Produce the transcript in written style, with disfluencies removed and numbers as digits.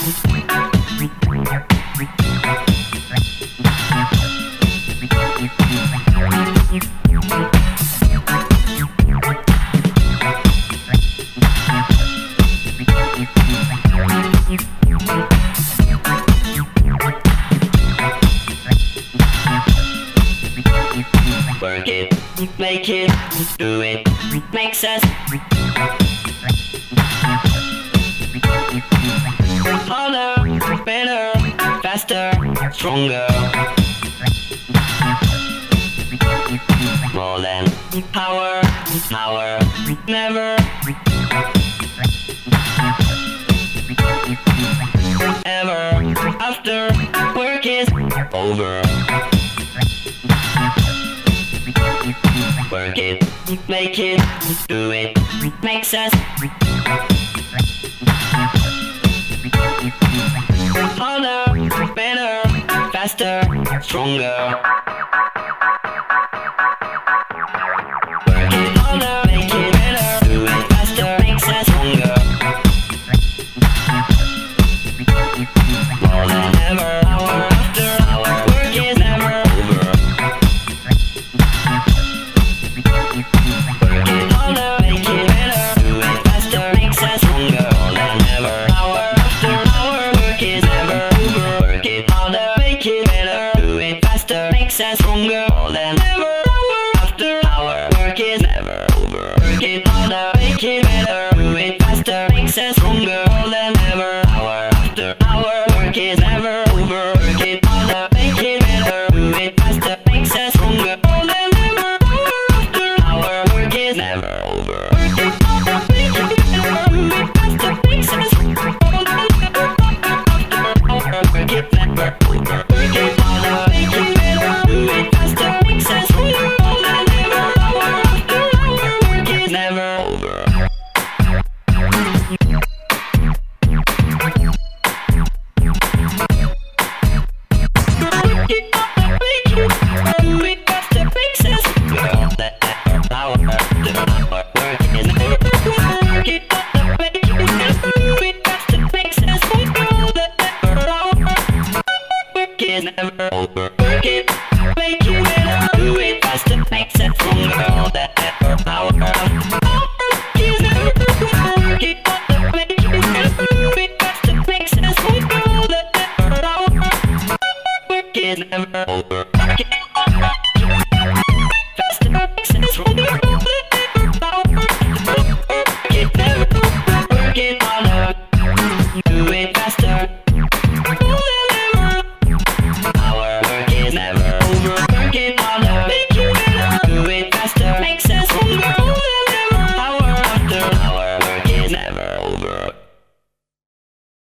Work it, make it, do it, makes us harder, better, faster, stronger. More than power, power, never, ever, after work is over. Work it, make it, do it, makes us harder, better, faster, stronger. Work it harder, make it better, do it faster, makes us stronger. More than ever, hour after hour, work is never over. Work it harder, make it better, do it faster, makes us stronger. More than ever, hour after hour, work is never